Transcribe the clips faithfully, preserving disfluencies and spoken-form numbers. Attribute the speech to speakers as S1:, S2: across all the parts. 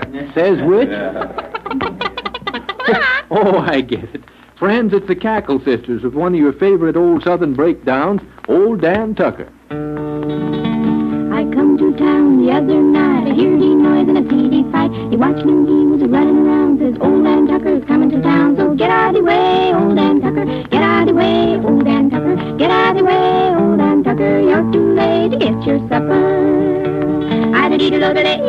S1: Says which? Oh, I get it. Friends, it's the Cackle Sisters with one of your favorite old Southern breakdowns, Old Dan Tucker.
S2: I come to town the other night. I hear the noise and I see the fight. He watched him, he was running around. Says, Old Dan Tucker's coming to town. So get out of the way, Old Dan Tucker. Get out of the way, Old Dan Tucker. Get out of the way, Old Dan Tucker. You're too late to get your supper. I did eat a load of day.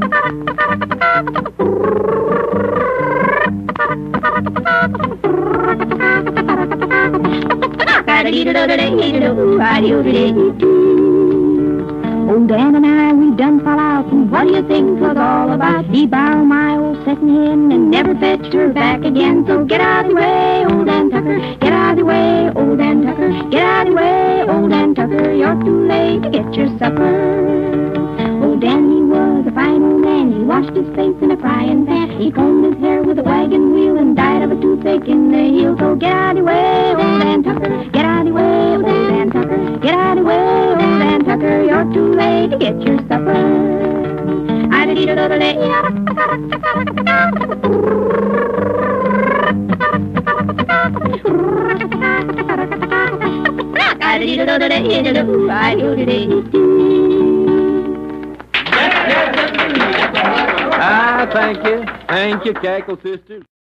S2: Old Dan and I, we done fall out, and what do you think 'twas all about? He borrowed my old setting hen and never fetched her back again. So get out of the way, Old Dan Tucker. Get out of the way, Old Dan Tucker. Get out of the way, Old Dan Tucker. You're too late to get your supper. Old Dan, he was a fine old man. He washed his face in a frying pan. He combed his hair with a wagon wheel and died of a toothache in the heel. So get out of the way, Old Dan Tucker. Get out of the way, Old Dan Tucker. Get out of the way, Old Dan Tucker. You're too late to get your supper. I did eat a little day. I did eat a little day. I did eat.
S1: Ah, thank you. Thank you, Cackle Sisters.